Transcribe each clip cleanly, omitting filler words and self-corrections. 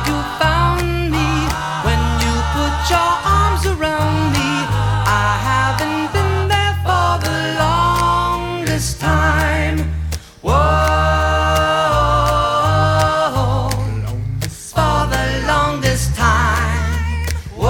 you found me when you put your arms around me. I haven't been there for the longest time. Whoa, for the longest time.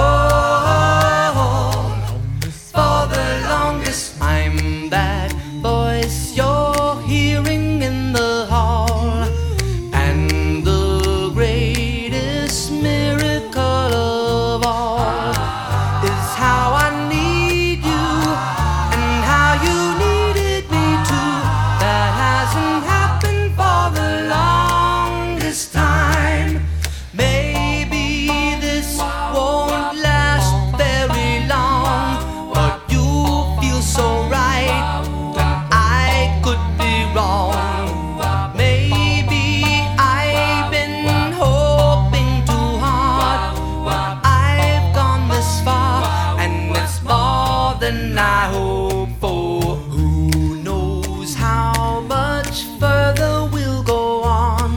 Whoa, for the longest time. That voice you're hearing in the hall, and the greatest miracle of all is how I need you and how you needed me too. That hasn't happened for the longest time. Maybe this won't last very long, but you feel so right and I could be wrong. Maybe I've been hoping too hard, but I've gone this far and it's more than I hoped for. Who knows how much further we'll go on?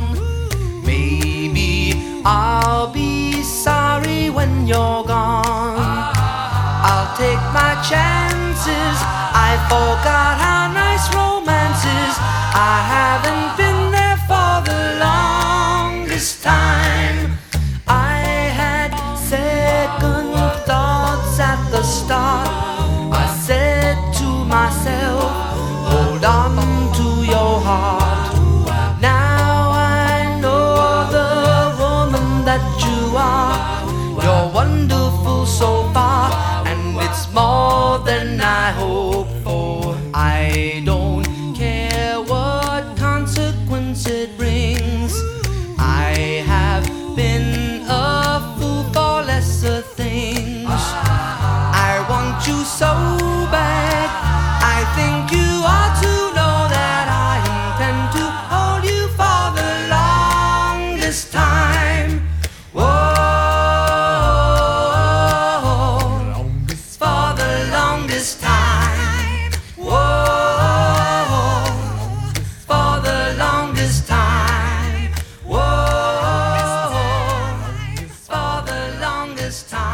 Maybe I'll be sorry when you're gone. I'll take my chances. I forgot how nice romance is. I haven't been there for the longest time. I had second thoughts at the start. I said to myself, hold on to your heart. Now I know the woman that you are. You're wonderful so far, and it's more than I hoped for. I don't care what consequence it brings. I have been a fool for lesser things. I want you so bad. I think you ought to know that I intend to hold you for the longest time. Whoa, for the longest time. Whoa, for the longest time. Whoa, for the longest time.